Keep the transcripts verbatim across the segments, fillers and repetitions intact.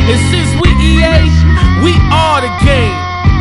And since we E A, we are the game.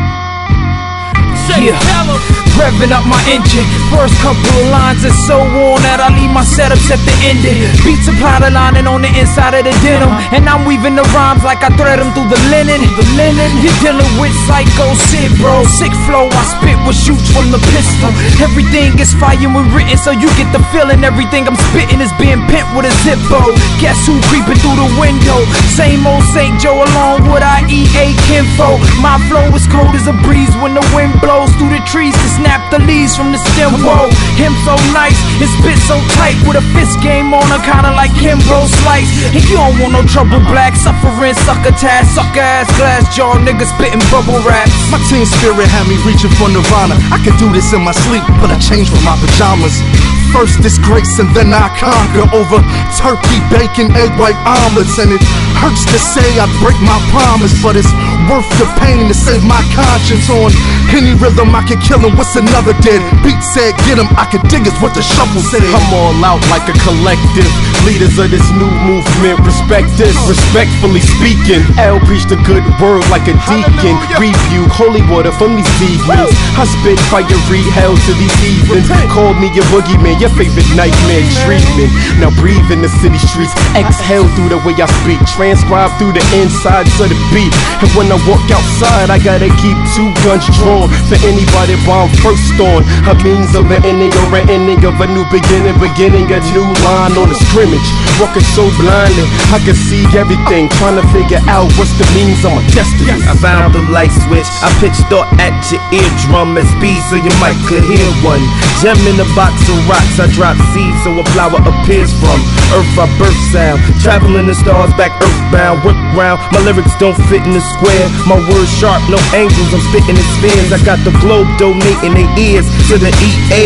Yeah, revving up my engine. First couple of lines is so on that I leave my setups at the ending. Beats apply the lining on the inside of the denim, and I'm weaving the rhymes like I thread them through the linen. The linen. You're dealing with psycho shit, bro. Sick flow, I spit with shoots from the pistol. Everything is fire when written, so you get the feeling. Everything I'm spitting is being pent with a Zippo. Guess who creeping through the window? Same old Saint Joe along with our E A kinfo. My flow is cold as a breeze when the wind blows through the trees to snap the leaves from the stem. Whoa, him so nice, his spit so tight with a fist game on her, kinda like Kimbo Slice. And you don't want no trouble, black suffering, sucker task, sucker ass, glass jaw, nigga spitting bubble raps. My team spirit had me reaching for nirvana. I could do this in my sleep, but I changed from my pajamas. First disgrace and then I conquer over turkey, bacon, egg white omelets. And it hurts to say I break my promise, but it's worth the pain to save my conscience. On any rhythm I can kill him, what's another dead? Beat said get him, I can dig is what the shuffle said. I'm all out like a collective. Leaders of this new movement, respect this, respectfully speaking. L preach the good word like a deacon. Rebuke holy water from these demons. I spit fiery hell to these heathens. Call me your boogeyman, your favorite nightmare dreaming. Now breathe in the city streets, exhale through the way I speak, transcribe through the insides of the beat. And when I walk outside, I gotta keep two guns drawn for anybody while I'm first on. A means of an ending or an ending of a new beginning, beginning a new line on the scrimmage. Walking so blindly, I can see everything, trying to figure out what's the means of my destiny. I found the light switch, I pitched thought at your eardrum at speed so your mic could hear one. Gem in a box of rocks, I drop seeds so a flower appears from earth. I birth sound, traveling the stars back earthbound. Work round, my lyrics don't fit in the square. My words sharp, no angles, I'm spitting in spheres. I got the globe donating their ears to the E A.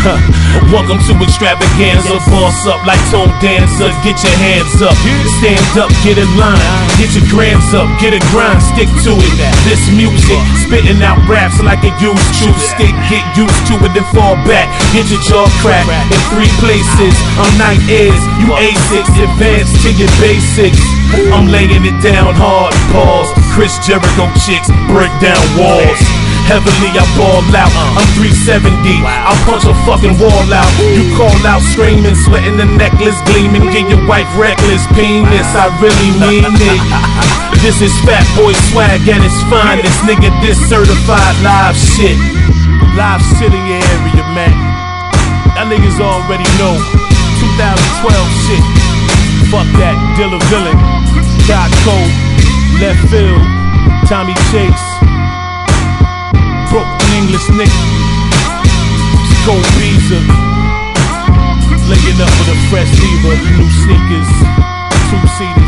Welcome to extravaganza, boss up like Tone Dancer. Get your hands up, stand up, get in line. Get your grams up, get a grind, stick to it. This music, spitting out raps like a used to stick. Get used to it and fall back. Get your jaw cracked in three places. I'm nine ears, you A six, advance to your basics. I'm laying it down hard, pause. Chris Jericho chicks break down walls. Heavily I ball out, I'm three seventy, I'll punch a fucking wall out. You call out screaming, sweating the necklace gleaming. Get your wife reckless, penis, I really mean it. This is Fat Boy swag at its finest. Nigga, this certified live shit. Live shit in your area, man. Y'all niggas already know. twenty twelve shit. Fuck that, Dilla Villain, Dot Code, Left Field, Tommy Chase, Broken English nigga, Skull Beezer, laying up with a fresh lever, new sneakers, two-seaters.